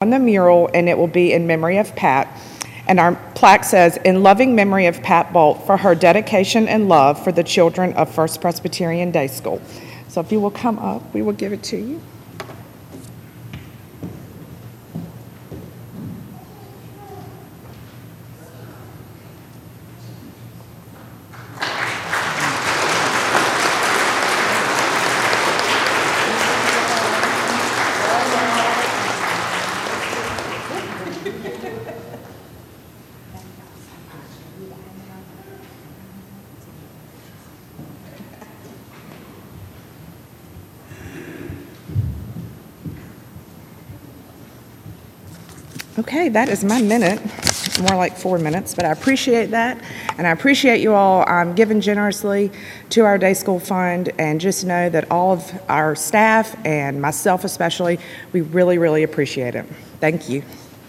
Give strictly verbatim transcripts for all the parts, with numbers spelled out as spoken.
on the mural, and it will be in memory of Pat. And our plaque says, "In loving memory of Pat Bolt for her dedication and love for the children of First Presbyterian Day School." So if you will come up, we will give it to you. Okay, that is my minute, more like four minutes, but I appreciate that, and I appreciate you all um, giving generously to our day school fund, and just know that all of our staff, and myself especially, we really, really appreciate it. Thank you.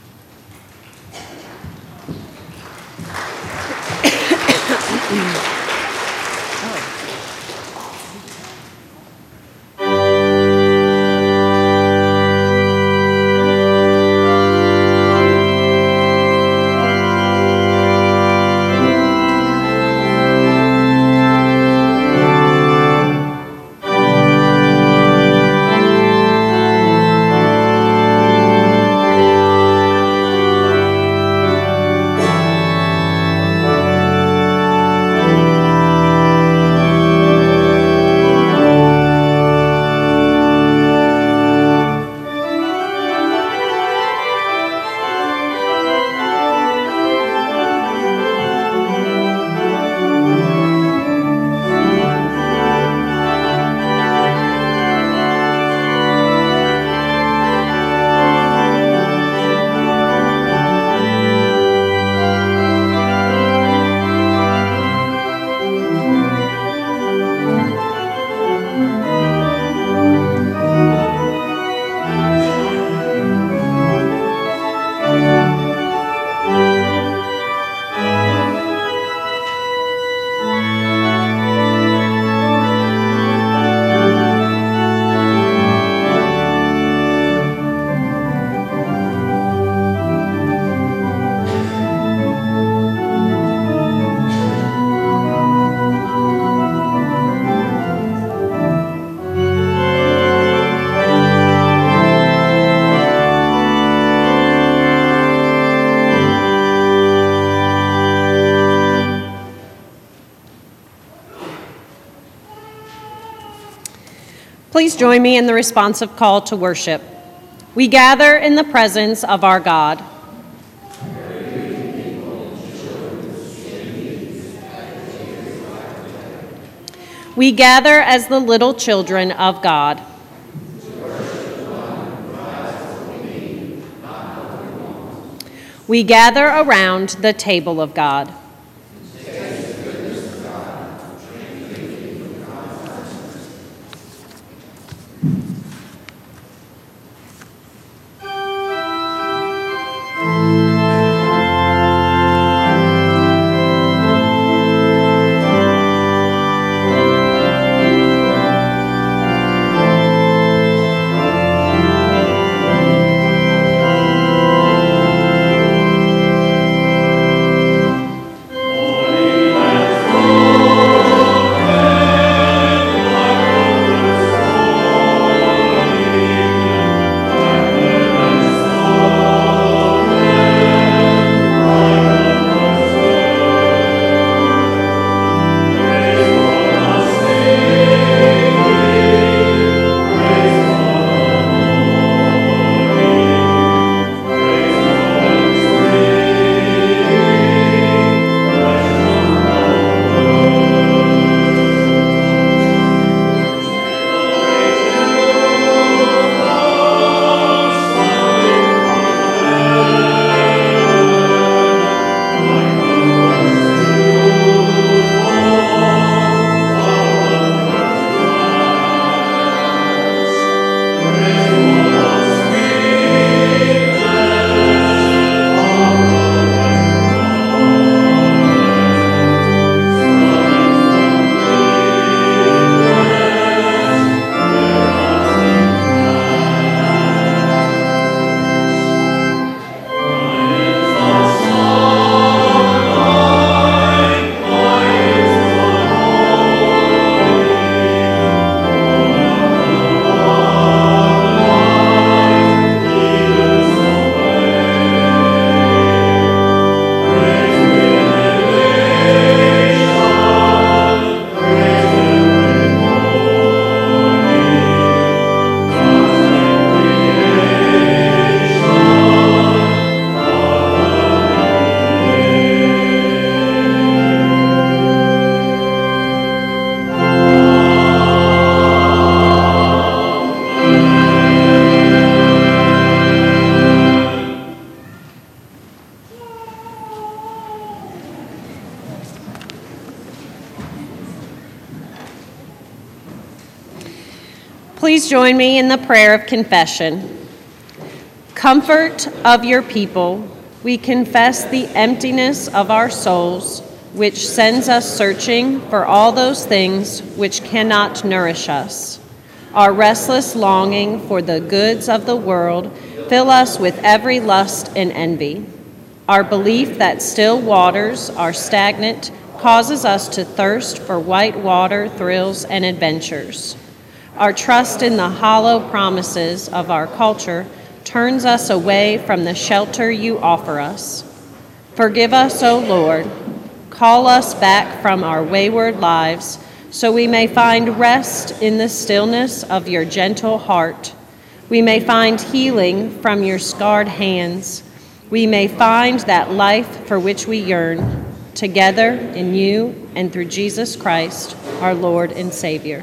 Please join me in the responsive call to worship. We gather in the presence of our God. We gather as the little children of God. We gather around the table of God. Please join me in the prayer of confession. Comfort of your people, we confess the emptiness of our souls, which sends us searching for all those things which cannot nourish us. Our restless longing for the goods of the world fill us with every lust and envy. Our belief that still waters are stagnant causes us to thirst for white water thrills and adventures. Our trust in the hollow promises of our culture turns us away from the shelter you offer us. Forgive us, O Lord. Call us back from our wayward lives so we may find rest in the stillness of your gentle heart. We may find healing from your scarred hands. We may find that life for which we yearn, together in you and through Jesus Christ, our Lord and Savior.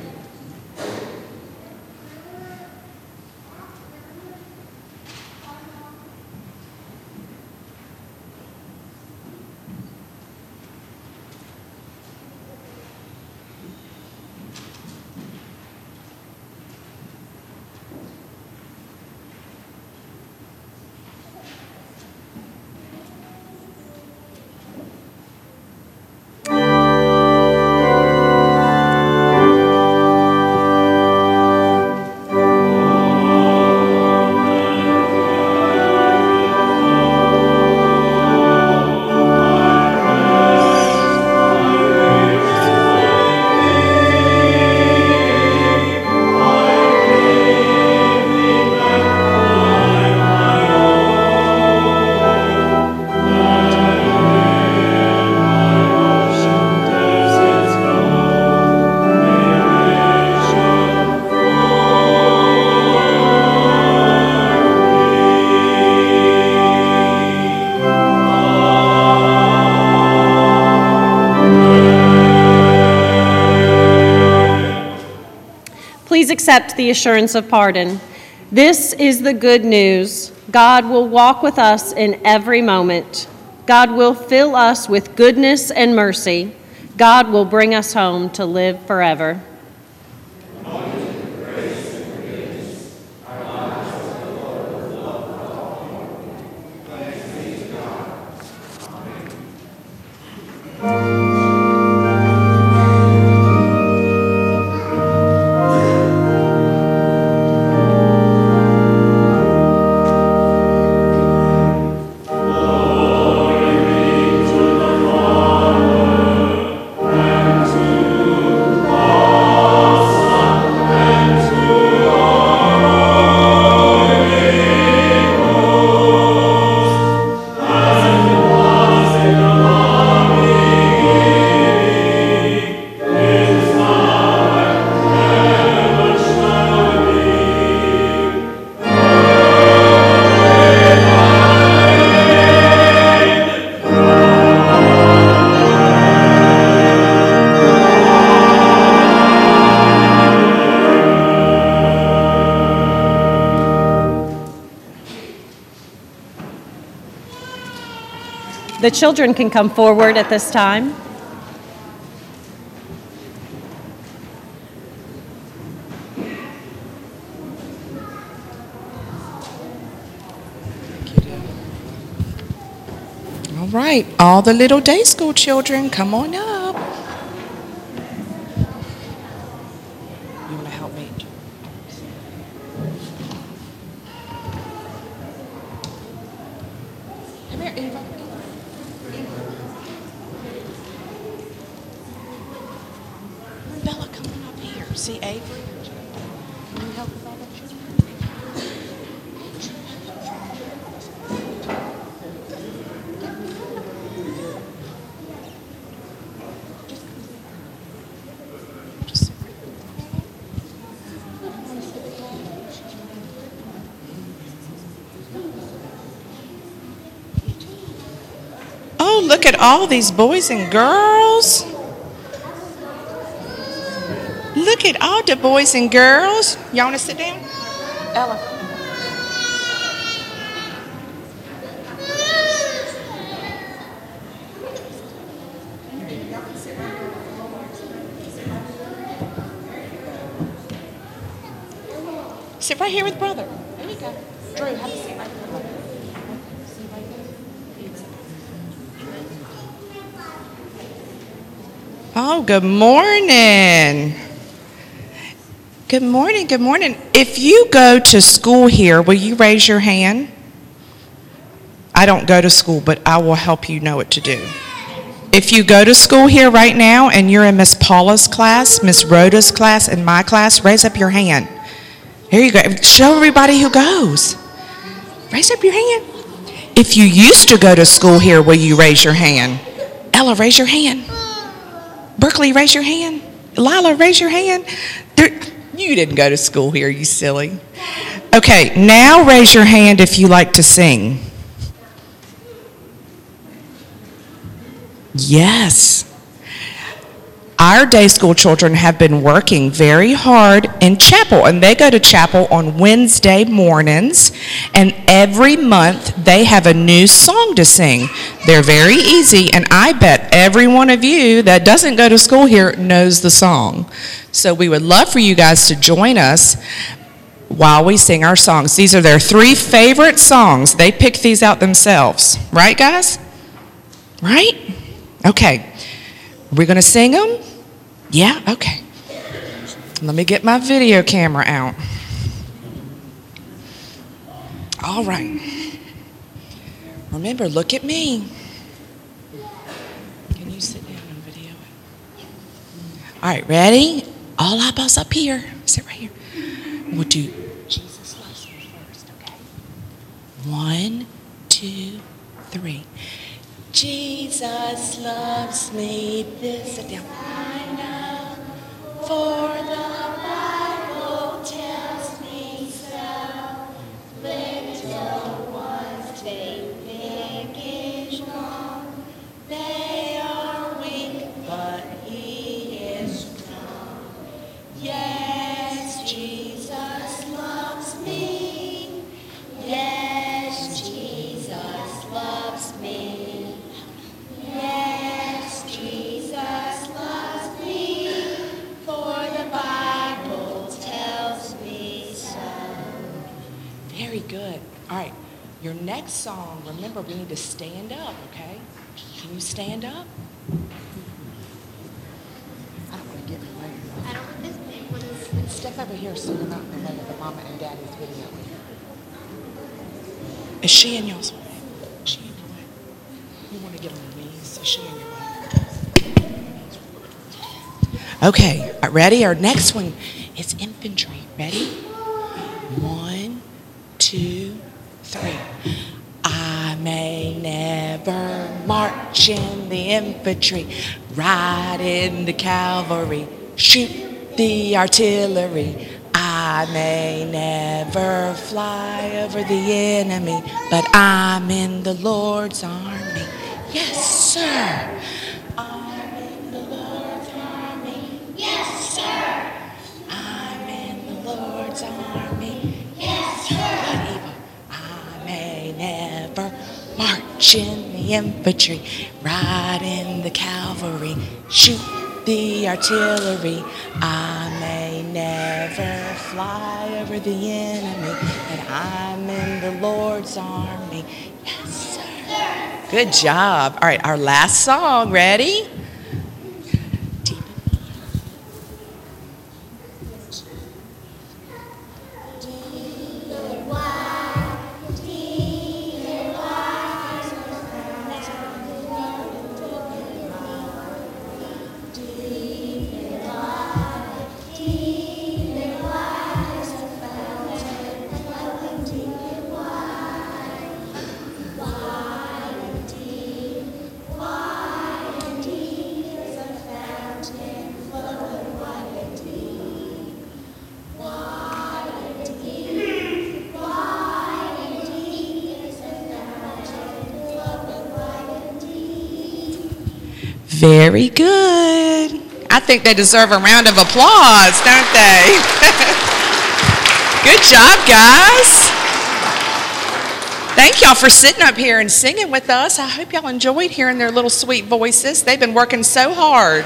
Please accept the assurance of pardon. This is the good news. God will walk with us in every moment. God will fill us with goodness and mercy. God will bring us home to live forever. The children can come forward at this time. All right, all the little day school children, come on up. You want to help me? Come here, Eva. Bella, come on up here. See Avery? Can you help with all that children? Oh, look at all these boys and girls. Look at all the boys and girls. Y'all want to sit down? Ella. Sit right here with brother. There you go. Drew, have a seat right here with brother. Oh, good morning. Good morning, good morning. If you go to school here, will you raise your hand? I don't go to school, but I will help you know what to do. If you go to school here right now and you're in Miss Paula's class, Miss Rhoda's class, and my class, raise up your hand. Here you go. Show everybody who goes. Raise up your hand. If you used to go to school here, will you raise your hand? Ella, raise your hand. Berkeley, raise your hand. Lila, raise your hand. There, you didn't go to school here, you silly. Okay, now raise your hand if you like to sing. Yes. Our day school children have been working very hard in chapel, and they go to chapel on Wednesday mornings, and every month they have a new song to sing. They're very easy, and I bet every one of you that doesn't go to school here knows the song. So we would love for you guys to join us while we sing our songs. These are their three favorite songs. They pick these out themselves. Right, guys? Right? Okay. Are we going to sing them? Yeah? Okay. Let me get my video camera out. All right. Remember, look at me. Can you sit down and video it? All right, ready? All eyeballs up here. Sit right here. We'll do Jesus loves me first, okay? One, two, three. Jesus loves me. This, sit down. I know, for the Bible tells me so. Little ones take big and strong. They are weak, but He is strong. Yes, Jesus loves me. Yes, Jesus loves me. Yes, Jesus loves me, for the Bible tells me so. Very good. All right, your next song, remember we need to stand up, okay? Can you stand up? I don't want to get in the way. I don't want this big one. Step over here so you're not in the way of the mama and daddy's video. Is she in y'all's way? Is she in your way? You want to get on your knees? Is she in your way? Okay, ready? Our next one is infantry. Ready? One, two, three. I may never march in the infantry, ride in the cavalry, shoot the artillery. I may never fly over the enemy, but I'm in the Lord's army. Yes, sir. I'm in the Lord's army. Yes, sir. I'm in the Lord's army. Yes, sir. I may never march in the infantry, ride in the cavalry, shoot the artillery. I may never fly over the enemy, but I'm in the Lord's army. Yes, sir. Good job. All right, our last song. Ready? Very good. I think they deserve a round of applause, don't they? Good job, guys. Thank y'all for sitting up here and singing with us. I hope y'all enjoyed hearing their little sweet voices. They've been working so hard.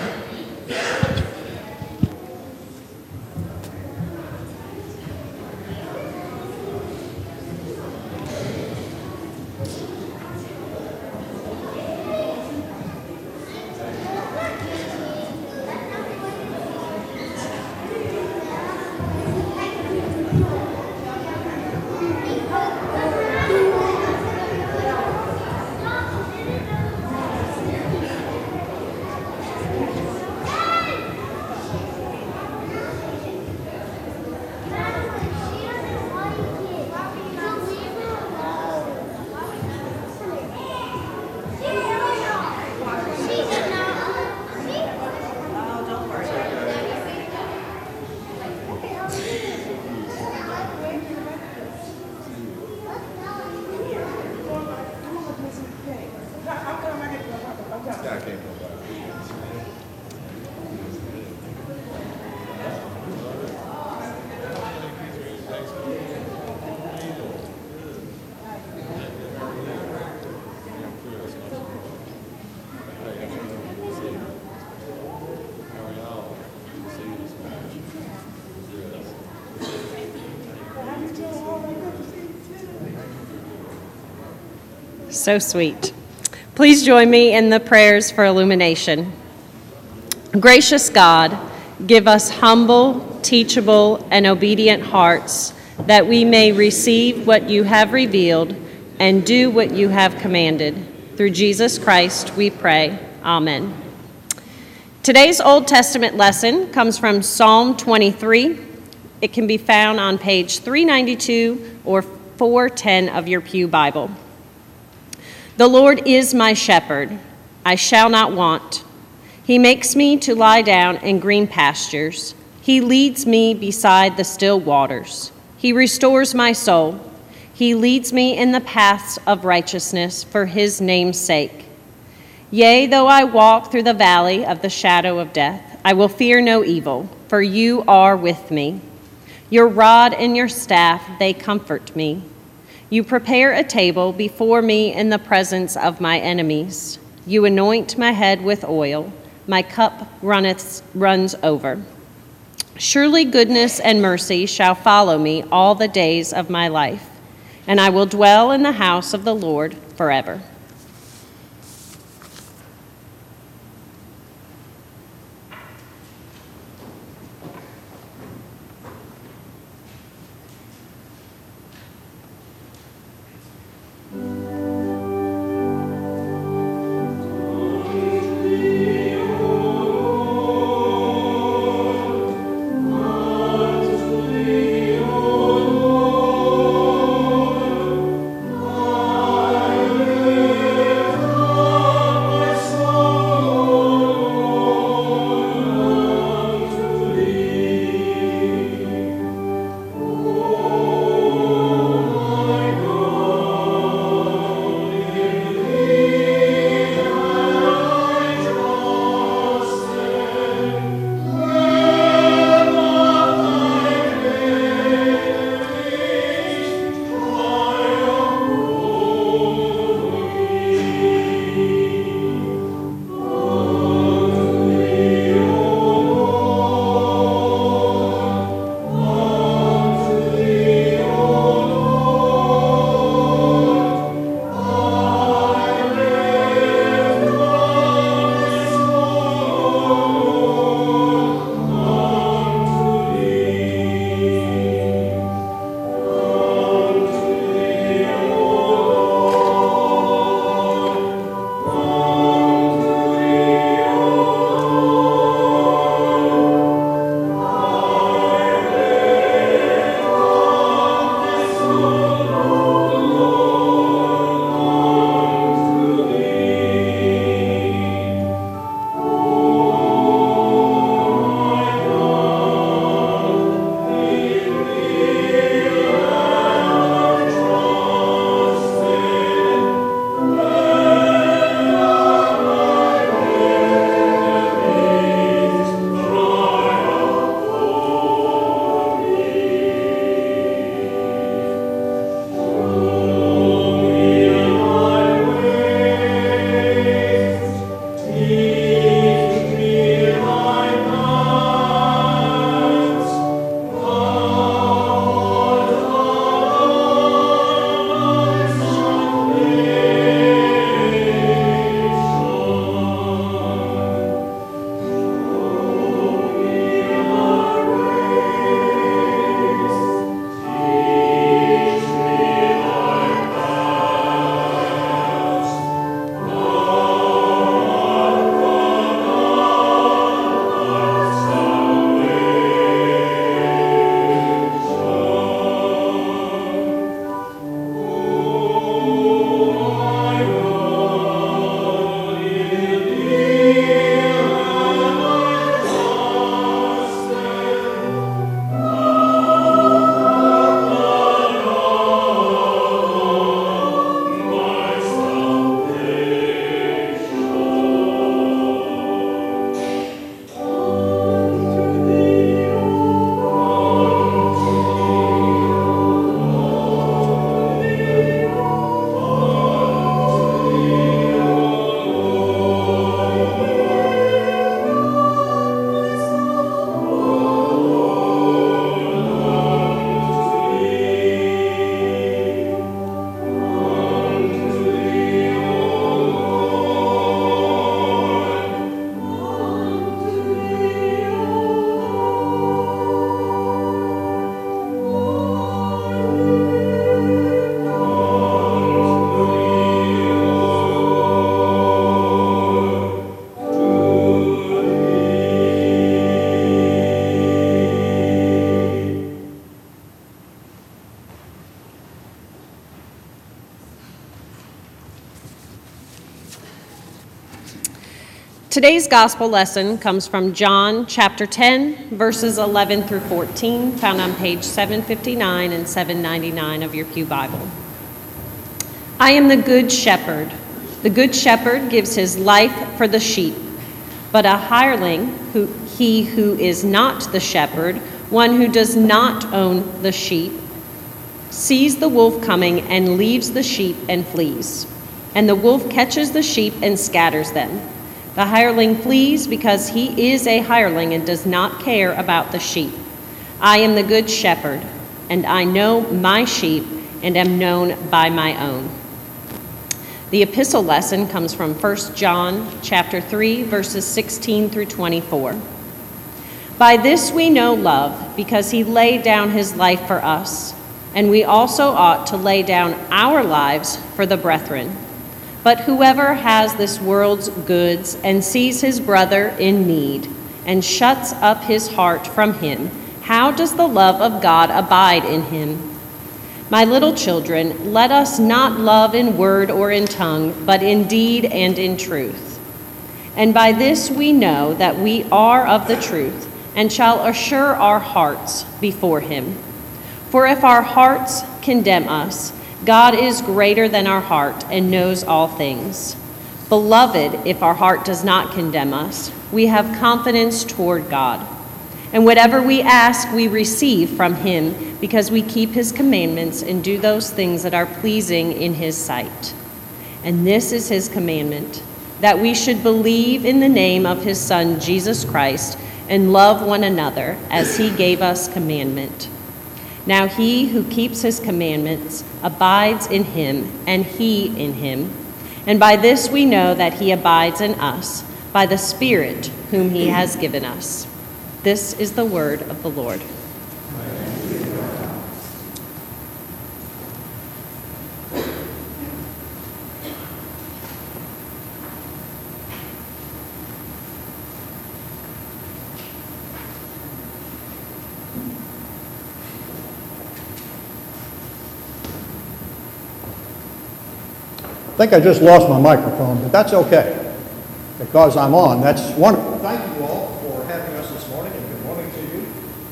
So sweet. Please join me in the prayers for illumination. Gracious God, give us humble, teachable, and obedient hearts, that we may receive what you have revealed and do what you have commanded. Through Jesus Christ we pray. Amen. Today's Old Testament lesson comes from Psalm twenty-three. It can be found on page three ninety-two or four ten of your pew Bible. The Lord is my shepherd, I shall not want. He makes me to lie down in green pastures. He leads me beside the still waters. He restores my soul. He leads me in the paths of righteousness for his name's sake. Yea, though I walk through the valley of the shadow of death, I will fear no evil, for you are with me. Your rod and your staff, they comfort me. You prepare a table before me in the presence of my enemies. You anoint my head with oil. My cup runneth, runs over. Surely goodness and mercy shall follow me all the days of my life, and I will dwell in the house of the Lord forever. Amen. Today's gospel lesson comes from John chapter ten, verses eleven through fourteen, found on page seven fifty-nine and seven ninety-nine of your Pew Bible. I am the good shepherd. The good shepherd gives his life for the sheep. But a hireling, who, he who is not the shepherd, one who does not own the sheep, sees the wolf coming and leaves the sheep and flees. And the wolf catches the sheep and scatters them. The hireling flees because he is a hireling and does not care about the sheep. I am the good shepherd, and I know my sheep and am known by my own. The epistle lesson comes from First John chapter three, verses sixteen through twenty-four. By this we know love, because he laid down his life for us, and we also ought to lay down our lives for the brethren. But whoever has this world's goods and sees his brother in need and shuts up his heart from him, how does the love of God abide in him? My little children, let us not love in word or in tongue, but in deed and in truth. And by this we know that we are of the truth, and shall assure our hearts before him. For if our hearts condemn us, God is greater than our heart and knows all things. Beloved, if our heart does not condemn us, we have confidence toward God. And whatever we ask, we receive from him, because we keep his commandments and do those things that are pleasing in his sight. And this is his commandment, that we should believe in the name of his Son, Jesus Christ, and love one another as he gave us commandment. Now he who keeps his commandments abides in him, and he in him. And by this we know that he abides in us, by the Spirit whom he has given us. This is the word of the Lord. I think I just lost my microphone, but that's okay, because I'm on. That's wonderful. Thank you all for having us this morning, and good morning to you.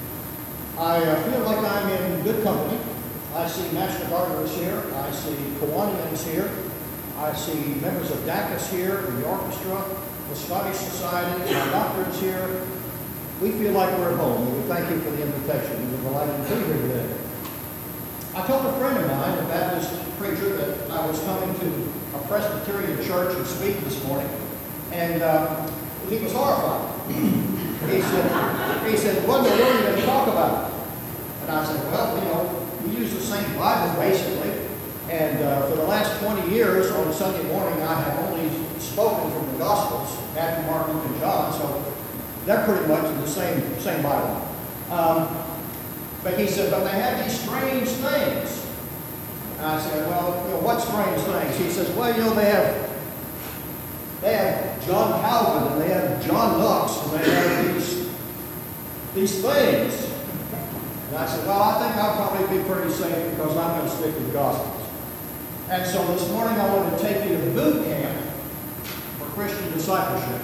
I uh, feel like I'm in good company. I see National Gardeners here. I see Kiwanians here. I see members of D A C U S here, the orchestra, the Scottish Society, my doctors here. We feel like we're at home, and we thank you for the invitation. We're delighted to be here today. I told a friend of mine, a Baptist preacher, that I was coming to a Presbyterian church and speak this morning, and uh, he was horrified. He said, he said, what in the world are you going to talk about? And I said, well, you know, we use the same Bible basically, and uh, for the last twenty years on Sunday morning I have only spoken from the Gospels, Matthew, Mark, Luke, and John, so they're pretty much in the same, same Bible. Um, But he said, but they have these strange things. And I said, well, you know, what strange things? He says, well, you know, they have, they have John Calvin, and they have John Knox, and they have these, these things. And I said, well, I think I'll probably be pretty safe, because I'm going to stick to the Gospels. And so this morning I want to take you to boot camp for Christian discipleship.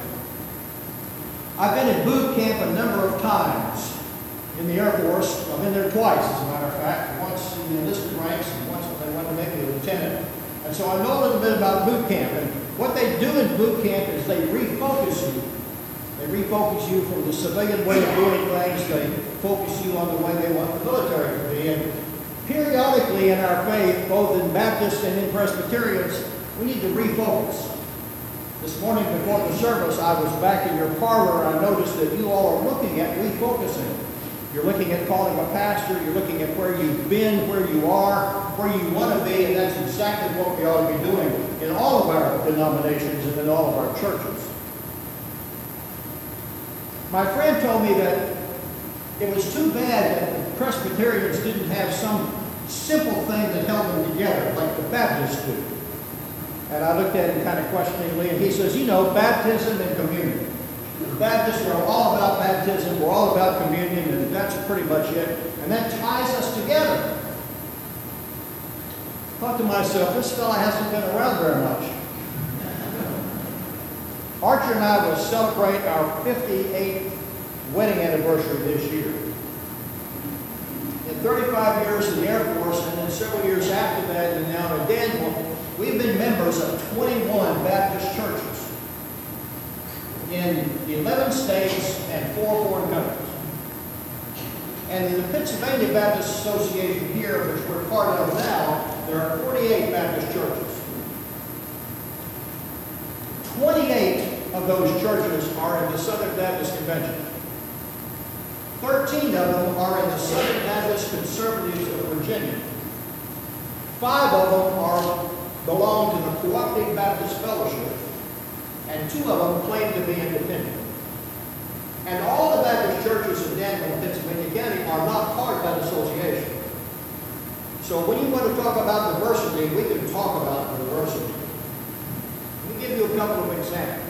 I've been in boot camp a number of times. In the Air Force, I've been there twice, as a matter of fact. Once in the enlisted ranks, and once when they wanted to make me a lieutenant. And so I know a little bit about boot camp. And what they do in boot camp is they refocus you. They refocus you from the civilian way of doing things. They focus you on the way they want the military to be. And periodically in our faith, both in Baptists and in Presbyterians, we need to refocus. This morning before the service, I was back in your parlor, and I noticed that you all are looking at refocusing. You're looking at calling a pastor, you're looking at where you've been, where you are, where you want to be, and that's exactly what we ought to be doing in all of our denominations and in all of our churches. My friend told me that it was too bad that the Presbyterians didn't have some simple thing that held them together, like the Baptists do. And I looked at him kind of questioningly, and he says, you know, baptism and communion. The Baptists are all about baptism, we're all about communion, and that's pretty much it. And that ties us together. I thought to myself, this fella hasn't been around very much. Archer and I will celebrate our fifty-eighth wedding anniversary this year. In thirty-five years in the Air Force, and then several years after that, and now in Danville, we've been members of twenty-one Baptist churches in eleven states and four foreign countries. And in the Pennsylvania Baptist Association here, which we're part of now, there are forty-eight Baptist churches. twenty-eight of those churches are in the Southern Baptist Convention. thirteen of them are in the Southern Baptist Conservatives of Virginia. Five of them are, belong to the Cooperative Baptist Fellowship, and two of them claim to be independent. And all the Baptist churches in Danville and Pennsylvania County are not part of that association. So when you want to talk about diversity, we can talk about diversity. Let me give you a couple of examples.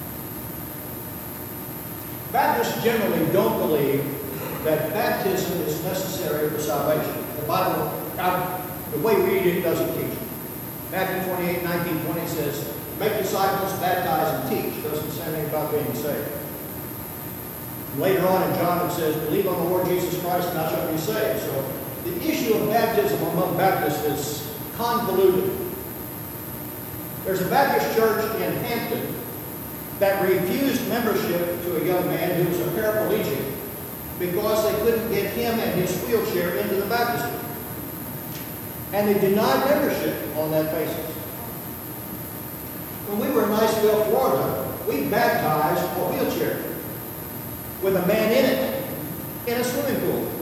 Baptists generally don't believe that baptism is necessary for salvation. The Bible, I, the way we read it, doesn't teach it. Matthew twenty-eight, nineteen, twenty says, make disciples, baptize, and teach. Doesn't say anything about being saved. Later on in John it says, believe on the Lord Jesus Christ and thou shalt be saved. So the issue of baptism among Baptists is convoluted. There's a Baptist church in Hampton that refused membership to a young man who was a paraplegic because they couldn't get him and his wheelchair into the baptistry. And they denied membership on that basis. When we were in Niceville, Florida, we baptized a wheelchair with a man in it, in a swimming pool.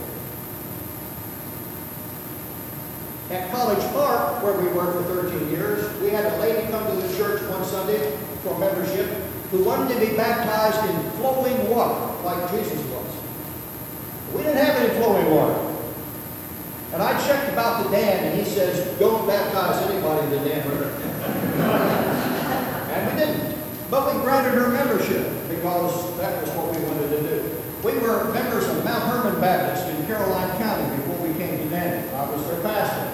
At College Park, where we were for thirteen years, we had a lady come to the church one Sunday for membership who wanted to be baptized in flowing water, like Jesus was. We didn't have any flowing water. And I checked about the dam, and he says, don't baptize anybody in the dam river. And we didn't. But we granted her membership because that was what we wanted to do. We were members of Mount Hermon Baptist in Caroline County before we came to Danville. I was their pastor.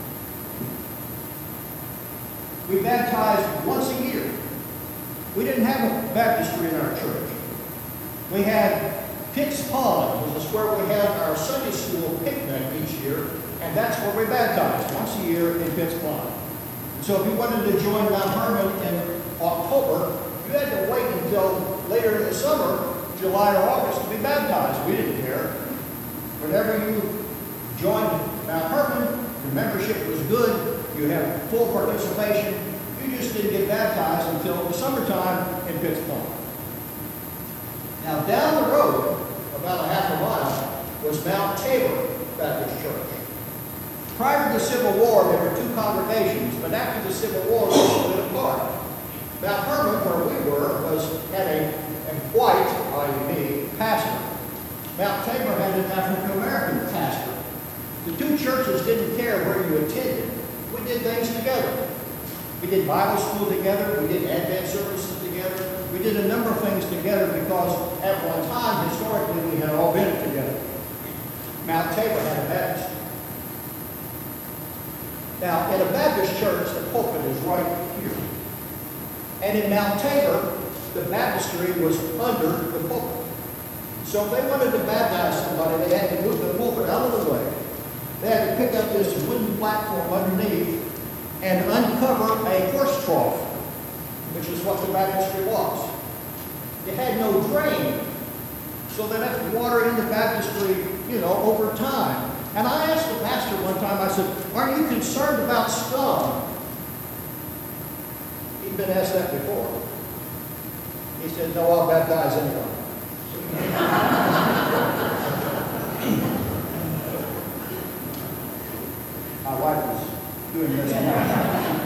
We baptized once a year. We didn't have a baptistry in our church. We had Pitts Pond, which is where we had our Sunday school picnic each year, and that's where we baptized, once a year in Pitts Pond. So if you wanted to join Mount Hermon in October, you had to wait until later in the summer, July or August, to be baptized. We didn't care. Whenever you joined Mount Hermon, your membership was good, you had full participation, you just didn't get baptized until the summertime in Pitts Pond. Now down the road, about a half a mile, was Mount Tabor Baptist Church. Prior to the Civil War, there were two congregations, but after the Civil War, they split apart. Mount Hermon, where we were, was had a, a white, that is me, pastor. Mount Tabor had an African-American pastor. The two churches didn't care where you attended. We did things together. We did Bible school together. We did Advent services together. We did a number of things together because at one time, historically, we had all been together. Mount Tabor had a Baptist. Now, in a Baptist church, the pulpit is right here. And in Mount Tabor, the baptistry was under the pulpit. So if they wanted to baptize somebody, they had to move the pulpit out of the way. They had to pick up this wooden platform underneath and uncover a horse trough, which is what the baptistry was. It had no drain, so they left water in the baptistry, you know, over time. And I asked the pastor one time, I said, are you concerned about scum? He'd been asked that before. He said, no, I'll baptize anyone. My wife was doing this now.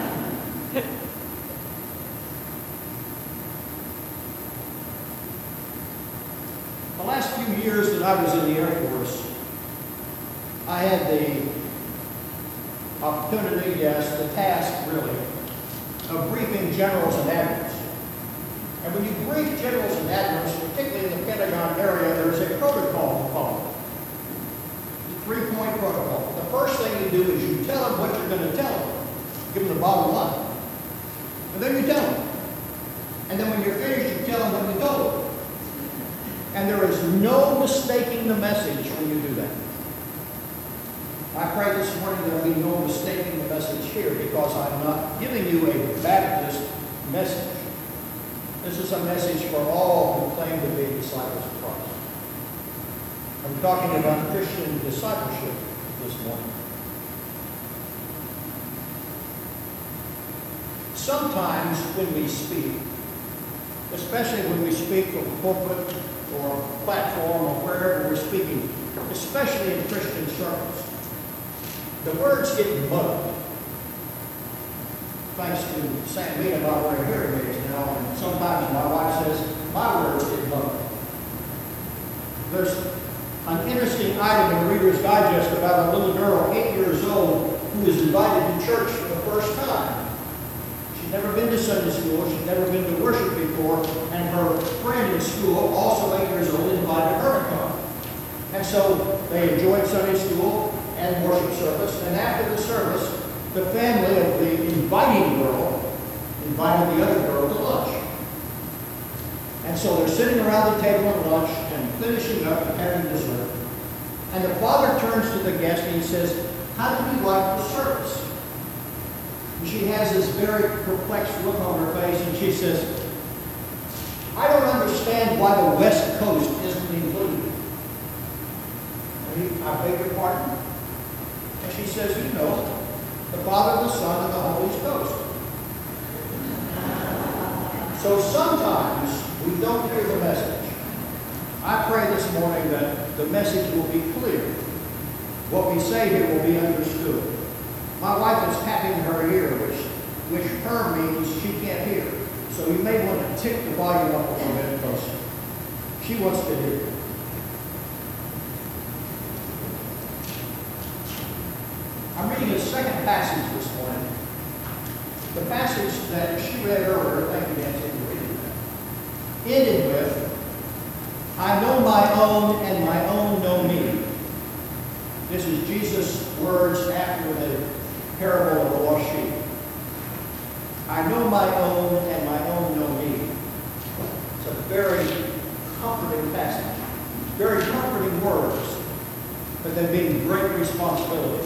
The last few years that I was in the Air Force, I had the opportunity, yes, the task really, of briefing generals and admirals. And when you brief generals and admirals, particularly in the Pentagon area, there's a protocol to follow. The three-point protocol. The first thing you do is you tell them what you're going to tell them. Give them the bottom line. And then you tell them. And then when you're finished, you tell them what you told them. And there is no mistaking the message when you do that. I pray this morning there will be no mistaking the message here, because I'm not giving you a Baptist message. This is a message for all who claim to be disciples of Christ. I'm talking about Christian discipleship this morning. Sometimes when we speak, especially when we speak from a pulpit or a platform or wherever we're speaking, especially in Christian circles, the words get muddled. Thanks to Sam Mead about wearing hearing aids now, and sometimes my wife says, my words get muddled. There's an interesting item in Reader's Digest about a little girl, eight years old, who is invited to church for the first time. She's never been to Sunday school, she's never been to worship before, and her friend in school, also eight years old, invited her to come. And so they enjoyed Sunday school and worship service, and after the service, the family of the inviting girl invited the other girl to lunch. And so they're sitting around the table at lunch and finishing up and having dessert. And the father turns to the guest and he says, how did you like the service? And she has this very perplexed look on her face, and she says, I don't understand why the West Coast isn't included. And he, I beg your pardon? And she says, you know, the Father, the Son, and the Holy Ghost. So sometimes we don't hear the message. I pray this morning that the message will be clear. What we say here will be understood. My wife is tapping her ear, which, which her means she can't hear. So you may want to tick the volume up a little bit because she wants to hear. I'm reading a second passage this morning. The passage that she read earlier, thank you, Nancy, for reading that, ended with, I know my own and my own know me. This is Jesus' words after the parable of the lost sheep. I know my own and my own know me. It's a very comforting passage. Very comforting words, but they mean great responsibility.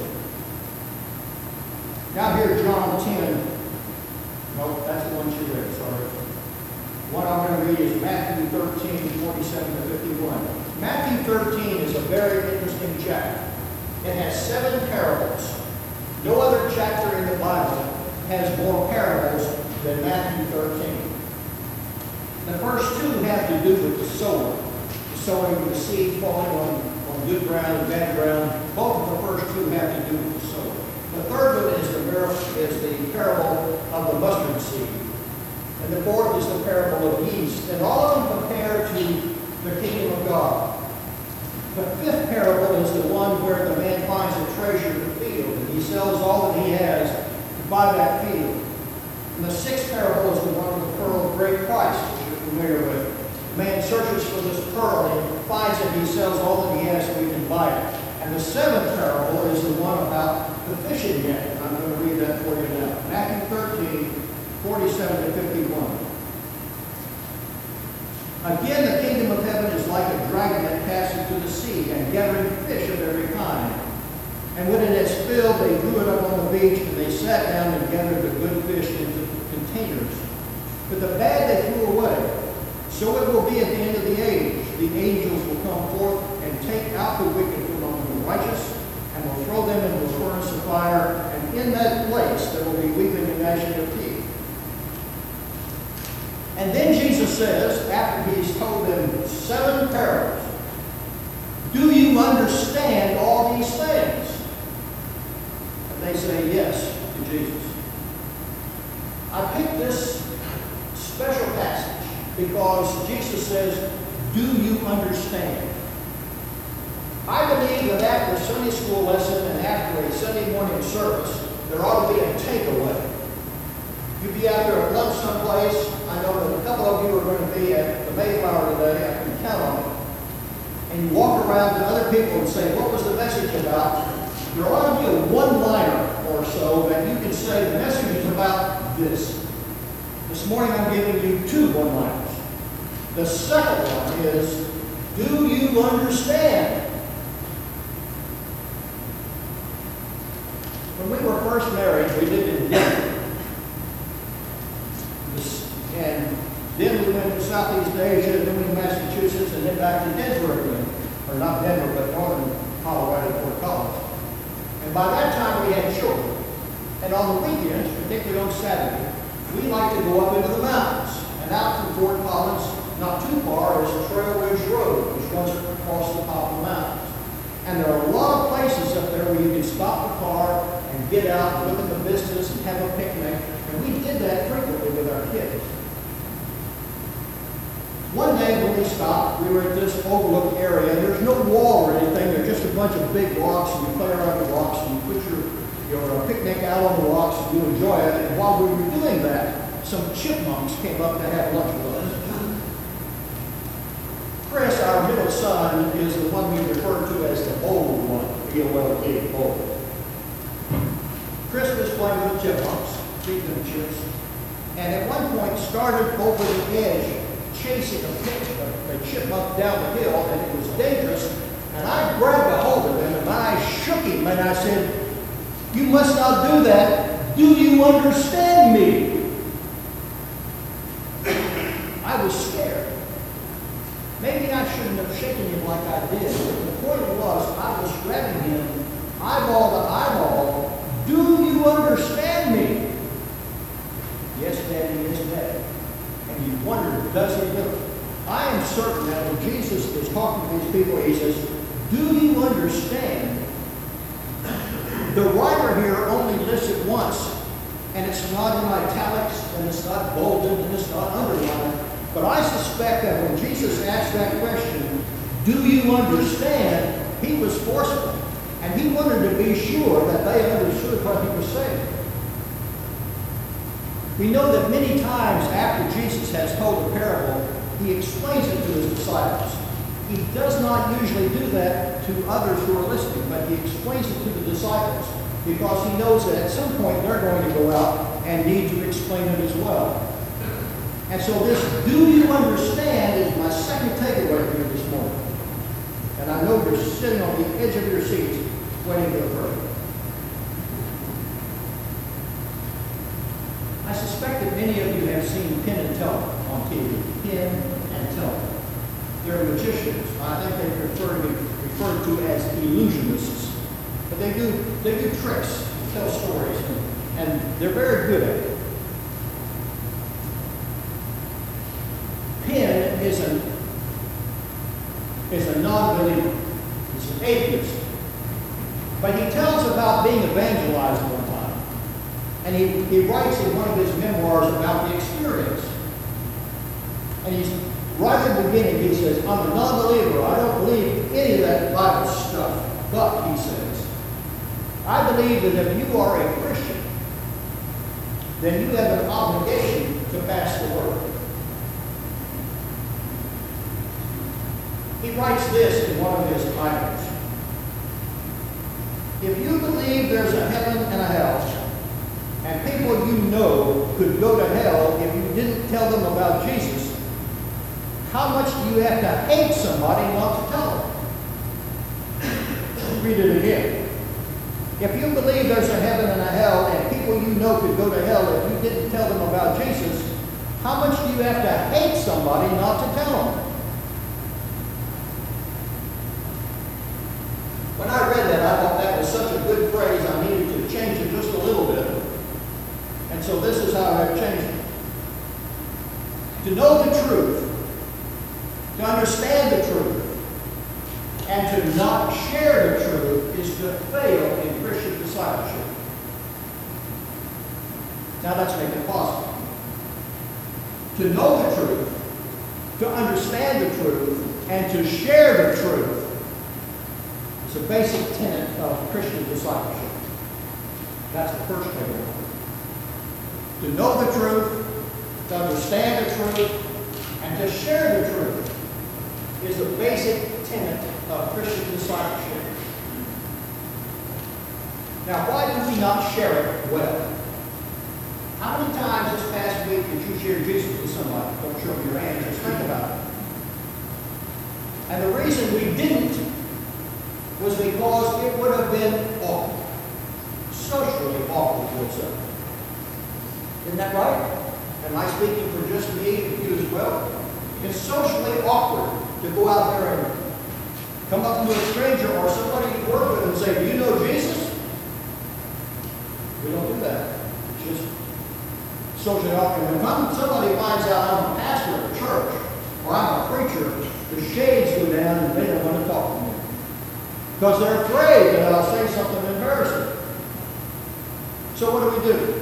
Now here, John ten. Nope, that's the one she read, sorry. What I'm going to read is Matthew thirteen, forty-seven to fifty-one. Matthew thirteen is a very interesting chapter. It has seven parables. No other chapter in the Bible has more parables than Matthew thirteen. The first two have to do with the sowing. The sowing of the seed falling on, on good ground and bad ground. Both of the first two have to do with the sowing. The third one is the, is the parable of the mustard seed. And the fourth is the parable of yeast. And all of them compare to the kingdom of God. The fifth parable is the one where the man finds a treasure in the field, and he sells all that he has to buy that field. And the sixth parable is the one of the pearl of great price, which you're familiar with. The man searches for this pearl and finds it, he sells all that he has so he can buy it. And the seventh parable is the one about the fishing net. I'm going to read that for you now. Matthew thirteen, forty-seven to fifty-one. Again, the kingdom of heaven is like a dragon that casts into the sea and gathering fish of every kind. And when it has filled, they drew it up on the beach, and they sat down and gathered the good fish into containers. But the bad they threw away. So it will be at the end of the age. The angels will come forth and take out the wicked from among the righteous, and will throw them into the furnace of fire, and in that place there will be weeping and gnashing of teeth. And then Jesus says, after he's told them seven parables, do you understand all these things? And they say yes to Jesus. I picked this special passage because Jesus says, do you understand? I believe that after a Sunday school lesson and after a Sunday morning service, there ought to be a takeaway. You'd be out there at lunch someplace. I know that a couple of you are going to be at the Mayflower today. I can count on it. And you walk around to other people and say, what was the message about? There ought to be a one-liner or so that you can say the message is about this. This morning I'm giving you two one-liners. The second one is, do you understand? When we were first married, we lived in Denver. This, and then we went to Southeast Asia, then we went to Massachusetts, and then back to Denver again. Or not Denver, but northern Colorado for college. And by that time we had children. And on the weekends, particularly on Saturday, we like to go up into the mountains. And out from Fort Collins, not too far, is Trail Ridge Road, which runs across the top of the mountains. And there are a lot of places up there where you can stop the car and get out, look at the vistas, and have a picnic. And we did that frequently with our kids. One day when we stopped, we were at this overlooked area, and there's no wall or anything. There's just a bunch of big rocks, and you play around the rocks, and you put your, your uh, picnic out on the rocks, and you enjoy it. And while we were doing that, some chipmunks came up to have lunch with us. Chris, our middle son, is the one we refer to as the bold one, B O L D, bold. Chris was playing with chipmunks, feeding them chips, and at one point started over the edge, chasing a, a, a chipmunk down the hill, and it was dangerous. And I grabbed a hold of him, and I shook him, and I said, "You must not do that. Do you understand me?" I was scared. Maybe I shouldn't have shaken him like I did, but the point was, I was grabbing him eyeball to eyeball. Do you understand me? Yes, Daddy, yes, Daddy. And you wonder, does he do it? I am certain that when Jesus is talking to these people, he says, do you understand? The writer here only lists it once, and it's not in italics, and it's not bolded, and it's not underlined. But I suspect that when Jesus asked that question, do you understand, he was forceful. And he wanted to be sure that they understood what he was saying. We know that many times after Jesus has told the parable, he explains it to his disciples. He does not usually do that to others who are listening, but he explains it to the disciples because he knows that at some point they're going to go out and need to explain it as well. And so this do you understand is my second takeaway for you this morning. And I know you're sitting on the edge of your seats waiting to pray. I suspect that many of you have seen Penn and Teller on T V. Penn and Teller. They're magicians. I think they prefer to be referred to as illusionists. But they do they do tricks, tell stories, and, and they're very good at it. Penn is a is a non-believer. He's an atheist. But he tells about being evangelized one time. And he, he writes in one of his memoirs about the experience. And he's right at the beginning, he says, I'm a non-believer. I don't believe any of that Bible stuff. But, he says, I believe that if you are a Christian, then you have an obligation to pass the word. He writes this in one of his items. If you believe there's a heaven and a hell, and people you know could go to hell if you didn't tell them about Jesus, how much do you have to hate somebody not to tell them? Read it again. If you believe there's a heaven and a hell, and people you know could go to hell if you didn't tell them about Jesus, how much do you have to hate somebody not to tell them? When I read that, I thought that was such a good phrase, I needed to change it just a little bit. And so this is how I've changed it. To know the truth, to understand the truth, and to not share the truth is to fail in Christian discipleship. Now let's make it possible. To know the truth, to understand the truth, and to share the truth is a basic tenet of Christian discipleship. That's the first takeaway. To know the truth, to understand the truth, and to share the truth is a basic tenet of Christian discipleship. Now, why do we not share it well? How many times this past week did you share Jesus with somebody? Don't show me your hand, just think about it. And the reason we didn't was because it would have been awkward, socially awkward to itself. Isn't that right? Am I speaking for just me and you as well? It's socially awkward to go out there and come up to a stranger or somebody you work with and say, do you know Jesus? We don't do that. It's just socially awkward. When somebody finds out I'm a pastor of a church or I'm a preacher, the shades go down and they don't want to talk to me. Because they're afraid that I'll say something embarrassing. So what do we do?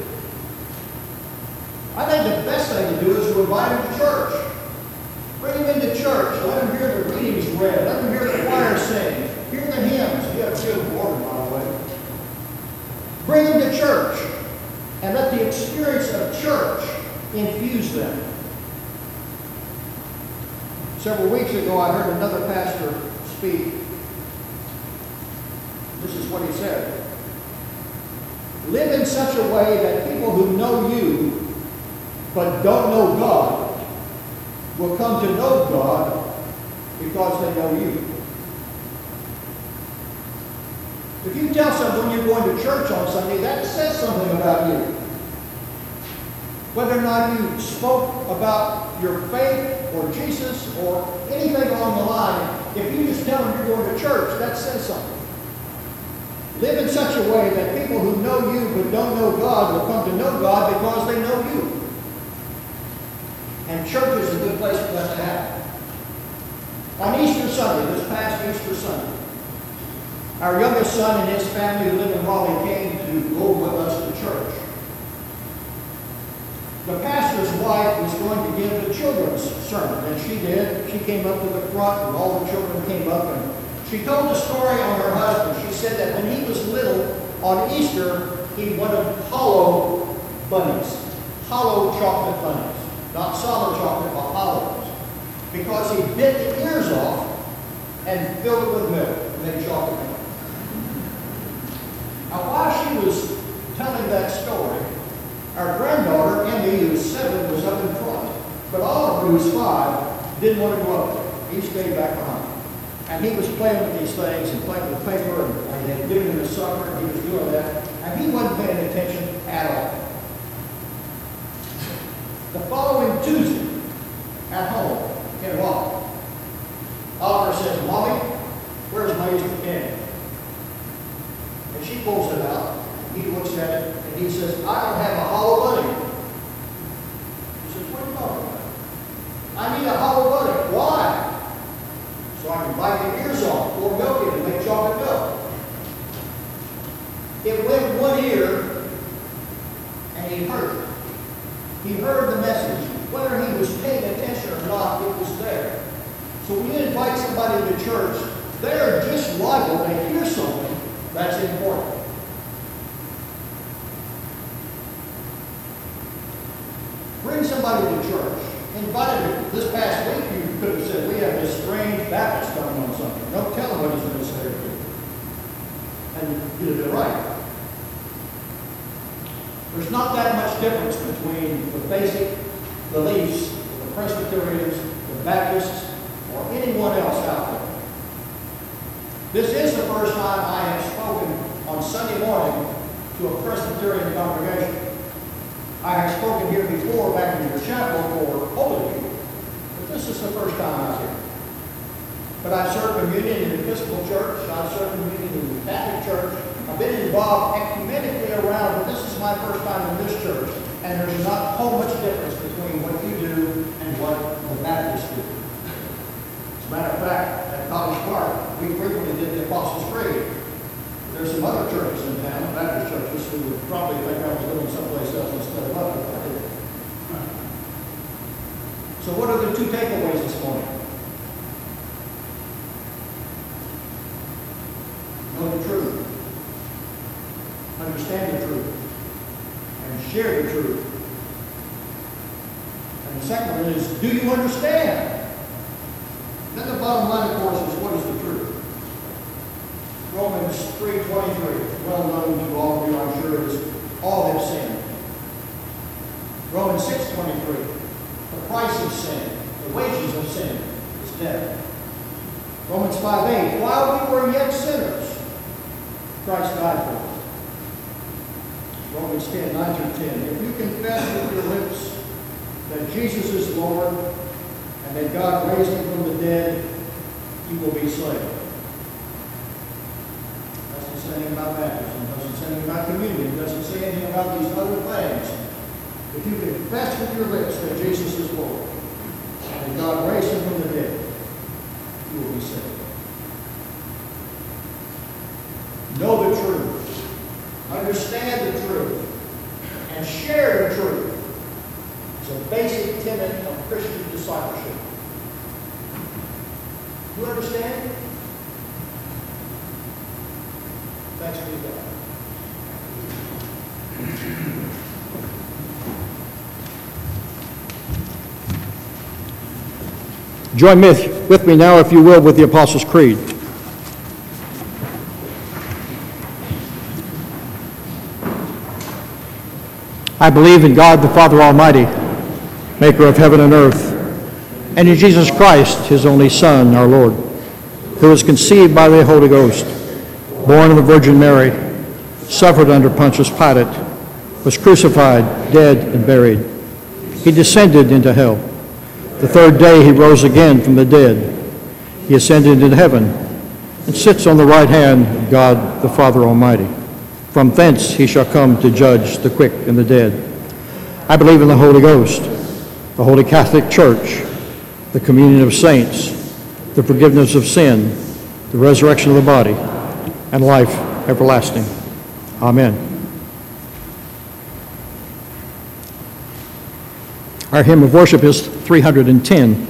I think the best thing to do is to invite them to church. Bring them into church. Let them hear the readings read. Let them hear the choir sing. Hear the hymns. You have to good order, by the way. Bring them to church and let the experience of church infuse them. Several weeks ago, I heard another pastor speak. This is what he said. Live in such a way that people who know you but don't know God will come to know God because they know you. If you tell someone you're going to church on Sunday, that says something about you. Whether or not you spoke about your faith or Jesus or anything along the line, if you just tell them you're going to church, that says something. Live in such a way that people who know you but don't know God will come to know God because they know you. And church is a good place for that to happen. On Easter Sunday, this past Easter Sunday, our youngest son and his family who live in Raleigh came to go with us to church. The pastor's wife was going to give the children's sermon, and she did. She came up to the front, and all the children came up, and she told a story on her husband. She said that when he was little, on Easter, he wanted hollow bunnies, hollow chocolate bunnies. Not solid chocolate, but hollows. Because he bit the ears off and filled it with milk and made chocolate milk. Now, while she was telling that story, our granddaughter, Emmy, who's seven, was up in front. But Oliver, who's five, didn't want to go up there. He stayed back behind. And he was playing with these things and playing with paper, and I had given him a sucker, and he was doing that. And he wasn't paying attention at all. The following Tuesday, at home, in Raleigh, Oliver says, Mommy, where's my Easter candy? And she pulls it out. He looks at it, and he says, I don't have a hollow bunny. He says, what are you talking about? I need a hollow bunny. Why? So I can bite the ears off, pour milk in, and make chocolate milk. It went one ear, and he heard it. He heard the message. Whether he was paying attention or not, it was there. So when you invite somebody to church, they're just liable to hear something that's important. Bring somebody to church. Invite them. This past week, you could have said, we have this strange Baptist coming on Sunday. Don't tell them what he's going to say to you. And you'd have been right. There's not that much difference between the basic beliefs of the Presbyterians, the Baptists, or anyone else out there. This is the first time I have spoken on Sunday morning to a Presbyterian congregation. I have spoken here before back in your chapel for Holy Week, but this is the first time I was here. But I've served communion in the Episcopal Church, I've served communion in the Catholic Church, I've been involved ecumenically around, but this is my first time in this church, and there's not so much difference between what you do and what the Baptists do. As a matter of fact, at College Park, we frequently did the Apostles' Creed. There's some other churches in town, Baptist churches, who would probably think I was living someplace else instead of up there. I did. So what are the two takeaways this morning? Know the truth. Understand the truth. And share the truth. And the second one is, do you understand? Then the bottom line, of course, is what is the truth? Romans three twenty-three, well known to all of you, I'm sure, is all have sinned. Romans six twenty-three, the price of sin, the wages of sin is death. Romans five eight, while we were yet sinners, Christ died for us. Romans ten nine through ten, if you confess with your lips that Jesus is Lord and that God raised him from the dead, you will be saved. It doesn't say anything about baptism, it doesn't say anything about communion, it doesn't say anything about these other things. If you confess with your lips that Jesus is Lord and that God raised him from the dead, you will be saved. Know the truth, understand the truth, and share the truth. It's a basic tenet of Christian discipleship. You understand? Thanks be to God. Join me, with me now, if you will, with the Apostles' Creed. I believe in God the Father Almighty, maker of heaven and earth, and in Jesus Christ, his only Son, our Lord, who was conceived by the Holy Ghost, born of the Virgin Mary, suffered under Pontius Pilate, was crucified, dead, and buried. He descended into hell. The third day he rose again from the dead. He ascended into heaven and sits on the right hand of God the Father Almighty. From thence he shall come to judge the quick and the dead. I believe in the Holy Ghost, the Holy Catholic Church, the communion of saints, the forgiveness of sin, the resurrection of the body, and life everlasting. Amen. Our hymn of worship is three hundred ten.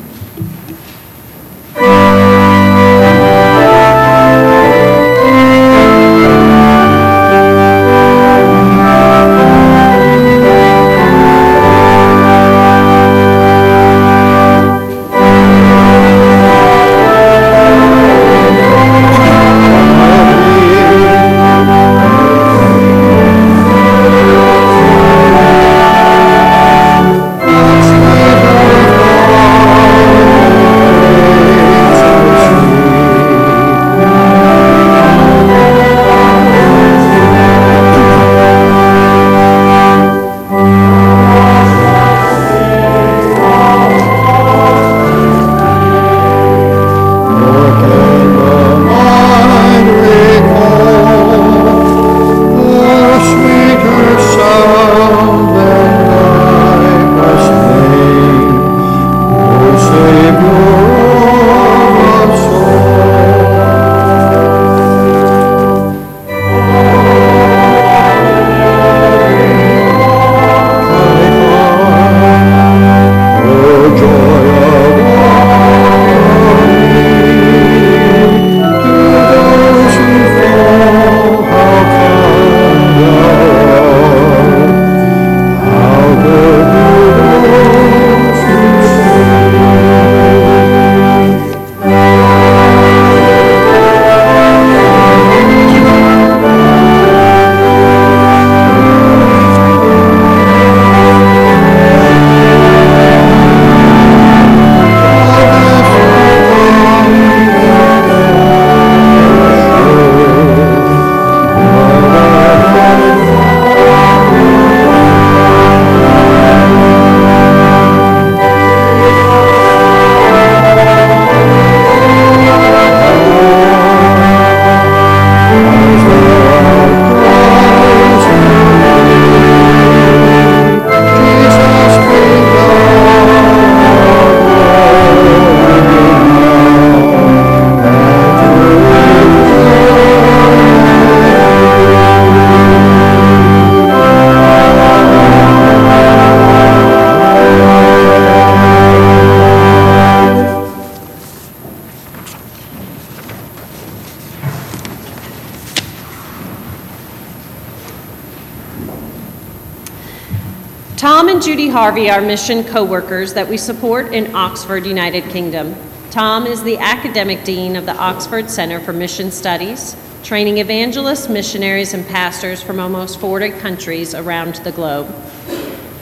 Tom and Judy Harvey are mission co-workers that we support in Oxford, United Kingdom. Tom is the academic dean of the Oxford Center for Mission Studies, training evangelists, missionaries, and pastors from almost forty countries around the globe.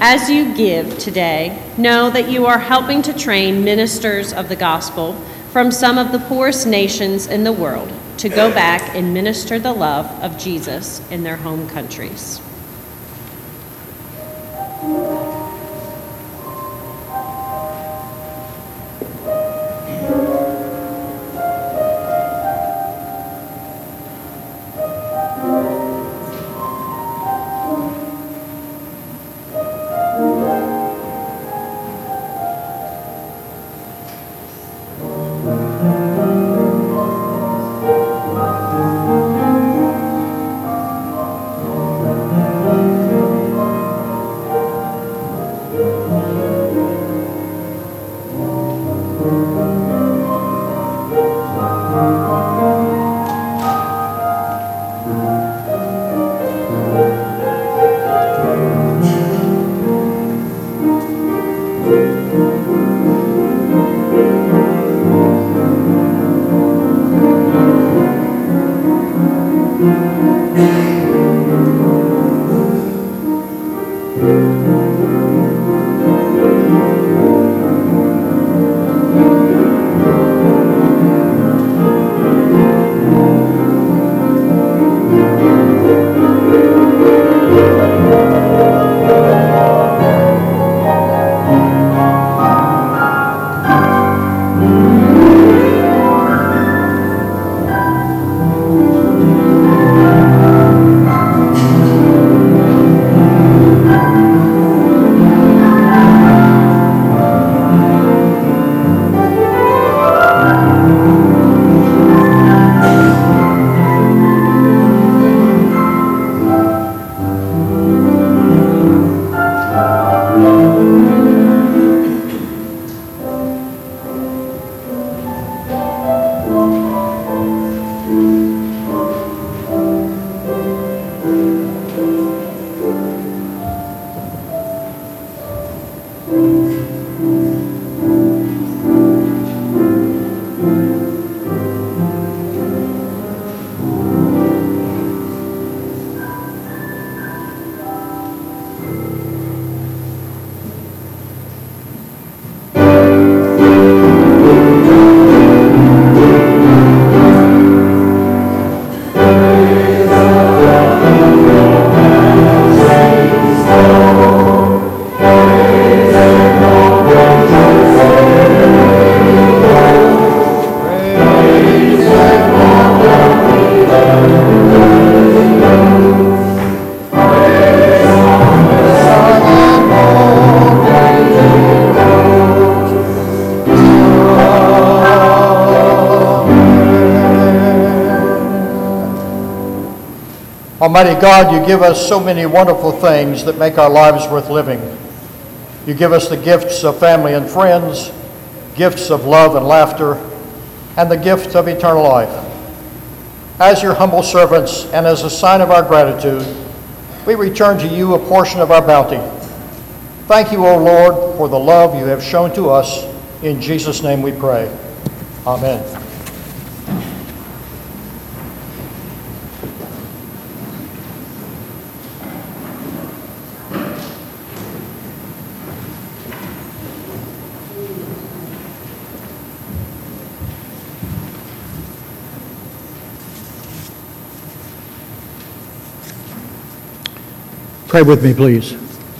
As you give today, know that you are helping to train ministers of the gospel from some of the poorest nations in the world to go back and minister the love of Jesus in their home countries. Almighty God, you give us so many wonderful things that make our lives worth living. You give us the gifts of family and friends, gifts of love and laughter, and the gift of eternal life. As your humble servants and as a sign of our gratitude, we return to you a portion of our bounty. Thank you, O Lord, for the love you have shown to us. In Jesus' name we pray. Amen. Pray with me, please.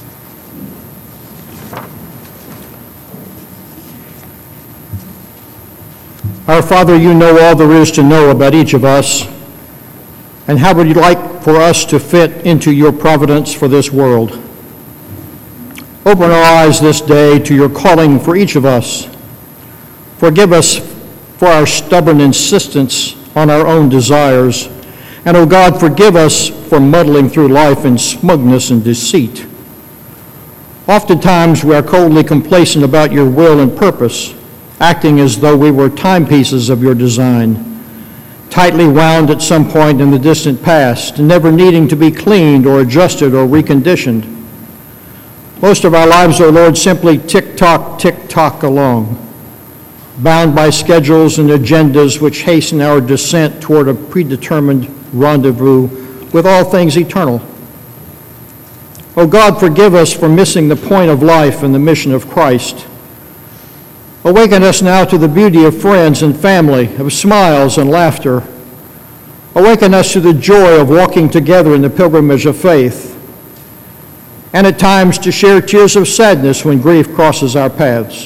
Our Father, you know all there is to know about each of us, and how would you like for us to fit into your providence for this world? Open our eyes this day to your calling for each of us. Forgive us for our stubborn insistence on our own desires, and, O God, forgive us for muddling through life in smugness and deceit. Oftentimes we are coldly complacent about your will and purpose, acting as though we were timepieces of your design, tightly wound at some point in the distant past, never needing to be cleaned or adjusted or reconditioned. Most of our lives, O Lord, simply tick-tock, tick-tock along, bound by schedules and agendas which hasten our descent toward a predetermined rendezvous with all things eternal. Oh God, forgive us for missing the point of life and the mission of Christ. Awaken us now to the beauty of friends and family, of smiles and laughter. Awaken us to the joy of walking together in the pilgrimage of faith, and at times to share tears of sadness when grief crosses our paths.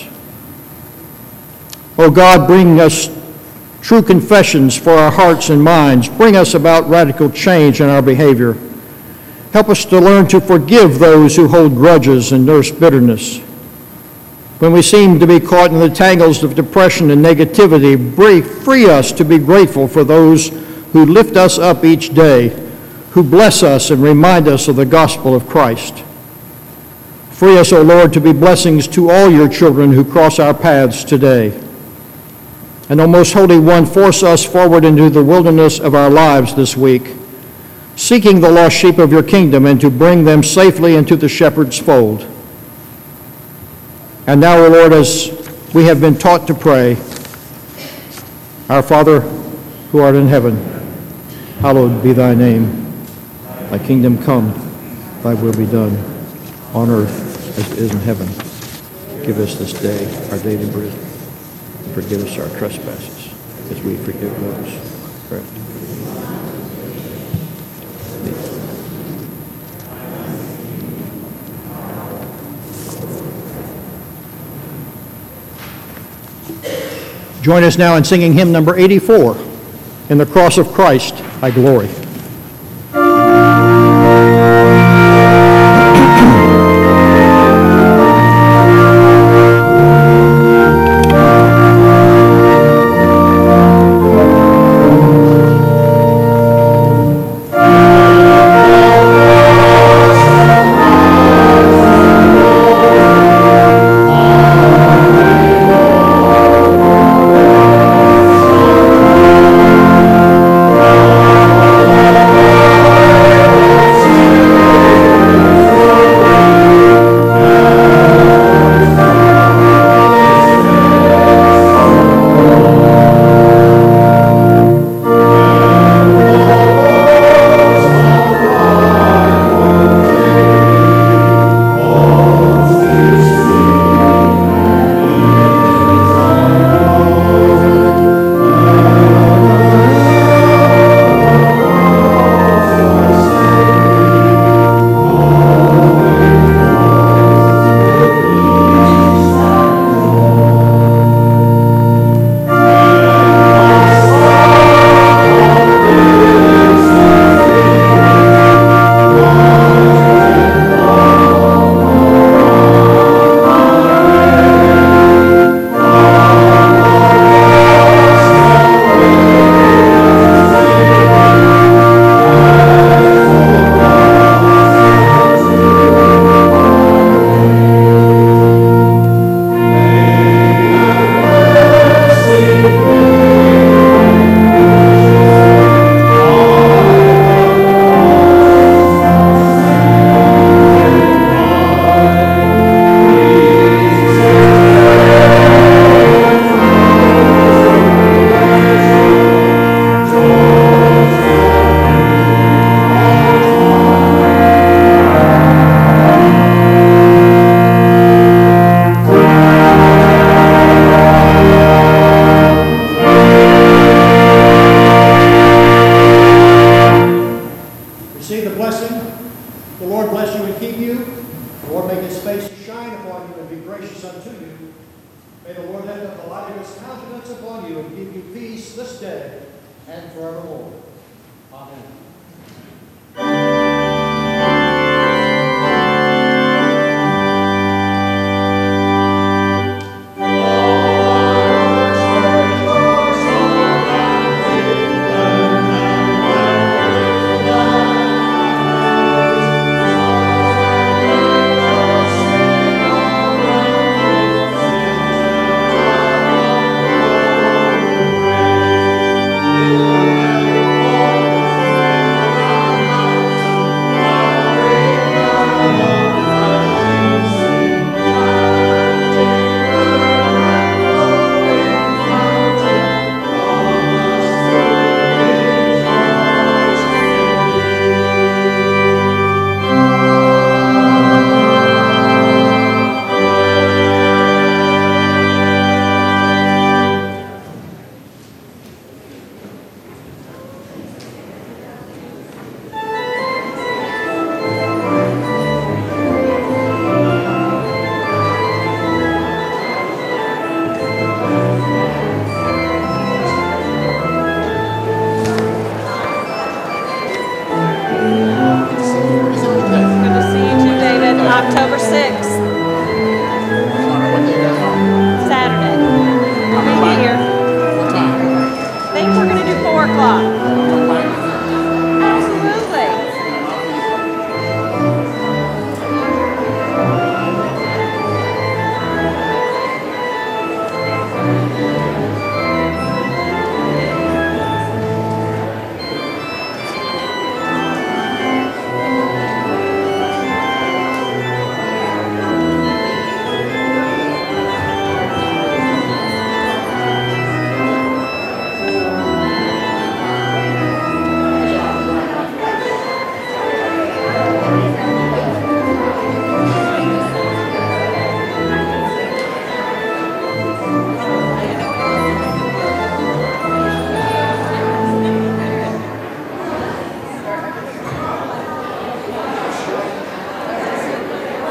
Oh God, bring us true confessions for our hearts and minds. Bring us about radical change in our behavior. Help us to learn to forgive those who hold grudges and nurse bitterness. When we seem to be caught in the tangles of depression and negativity, free us to be grateful for those who lift us up each day, who bless us and remind us of the gospel of Christ. Free us, O Lord, to be blessings to all your children who cross our paths today. And, O Most Holy One, force us forward into the wilderness of our lives this week, seeking the lost sheep of your kingdom and to bring them safely into the shepherd's fold. And now, O Lord, as we have been taught to pray, Our Father, who art in heaven, hallowed be thy name. Thy kingdom come, thy will be done, on earth as it is in heaven. Give us this day our daily bread, and forgive us our trespasses, as we forgive those who trespass. Join us now in singing hymn number eighty-four, In the Cross of Christ I Glory. May the Lord lift up the light of his countenance upon you and give you peace this day and forevermore. Amen.